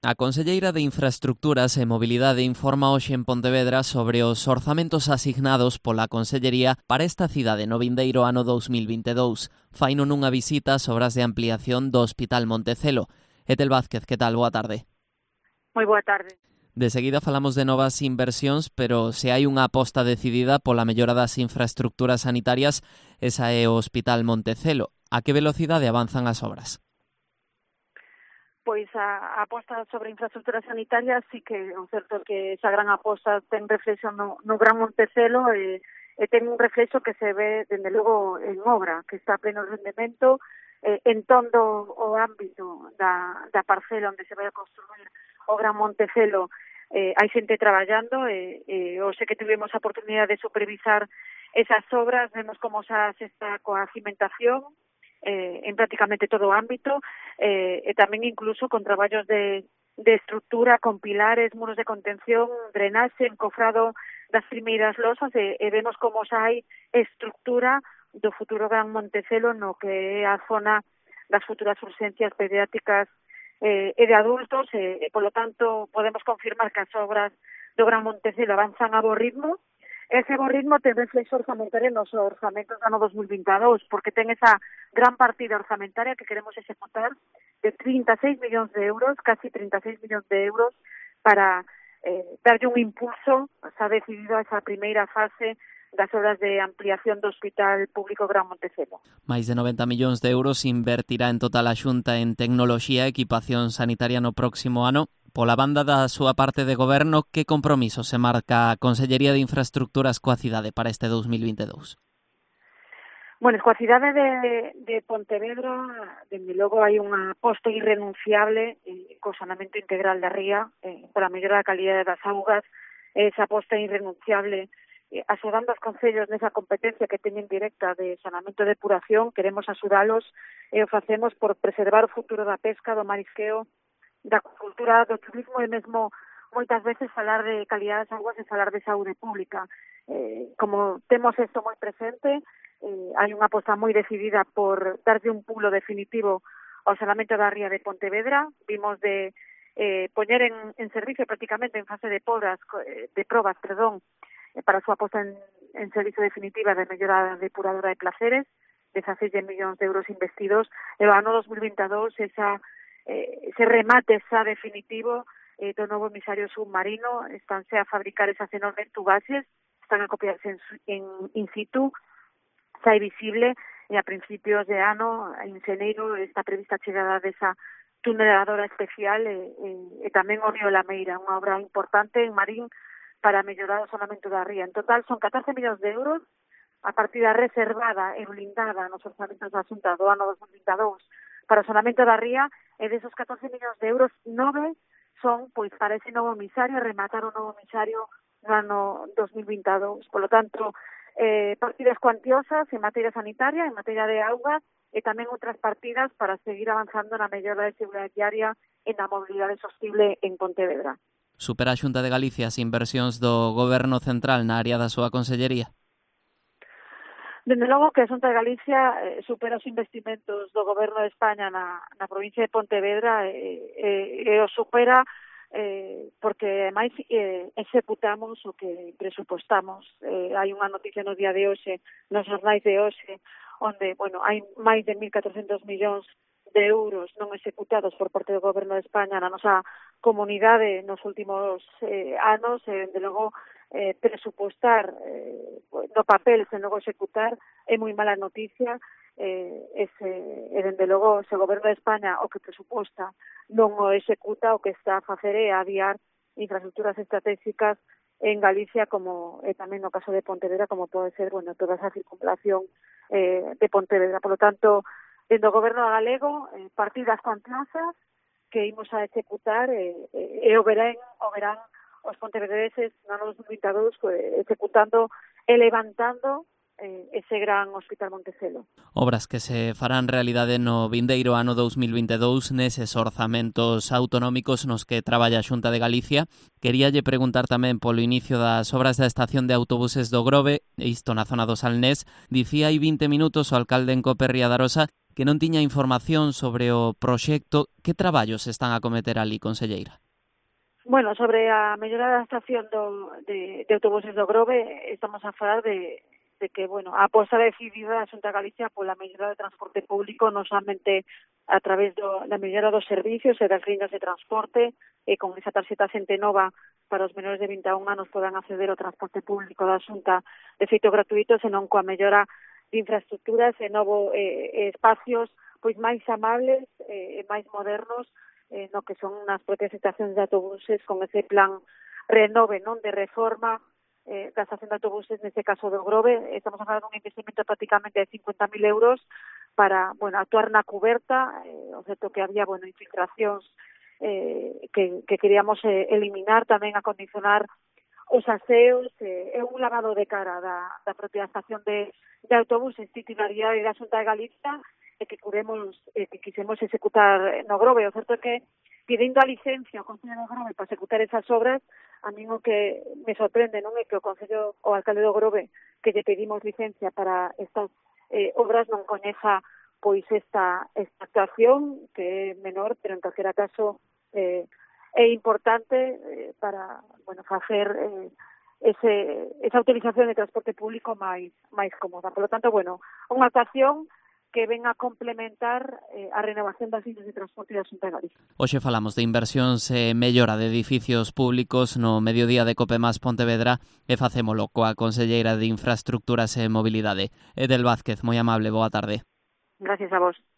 A conselleira de Infraestructuras e Mobilidade informa hoxe en Pontevedra sobre os orzamentos asignados pola Consellería para esta cidade no vindeiro ano 2022. Faino nunha visita ás obras de ampliación do Hospital Montecelo. Etel Vázquez, que tal? Boa tarde. Moi boa tarde. De seguida falamos de novas inversións, pero se hai unha aposta decidida pola mellora das infraestructuras sanitarias, esa é o Hospital Montecelo. A que velocidade avanzan as obras? Pois a aposta sobre infraestructuras sanitarias sí que o certo é que esa gran aposta ten reflexo no Gran Montecelo e ten un reflexo que se ve, dende logo, en obra, que está a pleno rendemento en todo o ámbito da parcela onde se vai a construir o Gran Montecelo. Hai xente traballando e hoxe que tivemos a oportunidade de supervisar esas obras, vemos como xa se está coa cimentación en prácticamente todo o ámbito e tamén incluso con traballos de estructura, con pilares, muros de contención, drenaxe, encofrado das primeiras losas e vemos como xa hai estructura do futuro Gran Montecelo no que é a zona das futuras urxencias pediátricas e de adultos e polo tanto podemos confirmar que as obras do Gran Montecelo avanzan a bo ritmo. Ese bo ritmo ten reflexo orzamentario nos orzamentos do ano 2022, porque ten esa gran partida orzamentaria que queremos executar de 36 millóns de euros, casi 36 millóns de euros, para darlle un impulso. Se ha decidido a esa primeira fase das obras de ampliación do Hospital Público Gran Montecelo. Máis de 90 millóns de euros invertirá en total a Xunta en tecnoloxía e equipación sanitaria no próximo ano. Pola banda da súa parte de goberno, que compromiso se marca a Consellería de Infraestructuras coa cidade para este 2022? Bueno, coa cidade de Pontevedra, dende logo, hai unha aposta irrenunciable co saneamento integral da ría, pola mellora da calidade das augas, esa aposta irrenunciable axudando aos concellos nesa competencia que teñen directa de saneamento e depuración. Queremos axudalos e o facemos por preservar o futuro da pesca, do marisqueo, da cultura, do turismo e mesmo moitas veces falar de calidad das augas e falar de saúde pública. Como temos isto moi presente, hai unha aposta moi decidida por darlle un pulo definitivo ao saneamento da ría de Pontevedra. Vimos de poñer en servicio prácticamente en fase de probas, para a súa aposta en servicio definitiva de mellora depuradora de Placeres, 16 millóns de euros investidos, e o ano 2022 ese remate xa definitivo do novo emisario submarino. Estánse a fabricar esas enormes tubaxes, están a copiarse in situ, xa é visible, e a principios de ano, en xaneiro, está prevista a chegada desa tuneladora especial e tamén o río Lameira, unha obra importante en Marín para mellorar o saneamento da ría. En total son 14 millóns de euros, a partida reservada e blindada nos orzamentos da Xunta do ano 2022 para o saneamento da ría, e desos 14 millóns de euros, 9 son pois para ese novo emisario, rematar o novo emisario no ano 2022. Por lo tanto, partidas cuantiosas en materia sanitaria, en materia de augas, e tamén outras partidas para seguir avanzando na mellora de seguridade diaria e na mobilidade sostible en Pontevedra. Supera a Xunta de Galicia as inversións do Goberno Central na área da súa consellería? Dende logo que a Xunta de Galicia supera os investimentos do Goberno de España na provincia de Pontevedra e o supera porque máis executamos o que presupostamos. Hai unha noticia no día de hoxe, nos xornais de hoxe, onde, hai máis de 1.400 millóns de euros non executados por parte do Goberno de España na nosa comunidade nos últimos anos, e, dende logo, presupostar no papel sen logo executar é moi mala noticia. Dende logo, se o Goberno de España o que presuposta non o executa, o que está a facer é aviar infraestructuras estratégicas en Galicia, como tamén no caso de Pontevedra, como pode ser toda esa circunvalación de Pontevedra. Por lo tanto, dentro do Goberno galego, partidas cuantiosas que imos a executar e o verán os pontevedreses no ano 2022 executando e levantando ese gran Hospital Montecelo. Obras que se farán realidade no vindeiro ano 2022 neses orzamentos autonómicos nos que traballa a Xunta de Galicia. Queríalle preguntar tamén polo inicio das obras da estación de autobuses do Grove, isto na zona do Salnés. Dicía hai 20 minutos o alcalde en Cope Ría da Arosa que non tiña información sobre o proxecto. Que traballos están a cometer ali, conselleira? Bueno, sobre a mellora da estación de autobuses do Grove, estamos a falar de que, bueno, a aposta decidida da Xunta de Galicia pola mellora do transporte público, non somente a través da mellora dos servicios e das líneas de transporte, e con esa tarxeta Xente Nova para os menores de 21 anos podan acceder ao transporte público da Xunta de feito gratuito, senón coa mellora de infraestructuras e espacios pois máis amables e máis modernos, no que son nas propias estacións de autobuses, con ese plan renove, non, de reforma da estación de autobuses, neste caso do Grove. Estamos a falar dun investimento prácticamente de 50.000 euros para, bueno, actuar na cuberta, o certo que había, bueno, infiltracións que queríamos eliminar, tamén acondicionar os aseos, é un lavado de cara da propia estación de autobuses, titularidade da Xunta de Galicia, que quisemos executar no Grove. O certo é que, pedindo a licencia ao Concello do Grove para executar esas obras, a mí o que me sorprende non é que o alcalde do Grove, que lle pedimos licencia para estas obras, non coñeza pois esta actuación, que é menor, pero en calquera caso é importante para, bueno, facer esa utilización de transporte público máis cómoda. Por lo tanto, bueno, unha actuación que ven a complementar a renovación das líneas de transporte da Xunta de Galicia. Hoxe falamos de inversións e mellora de edificios públicos no mediodía de Copemás Pontevedra e facémolo coa conselleira de Infraestructuras e Mobilidade, Edel Vázquez. Moi amable, boa tarde. Gracias a vos.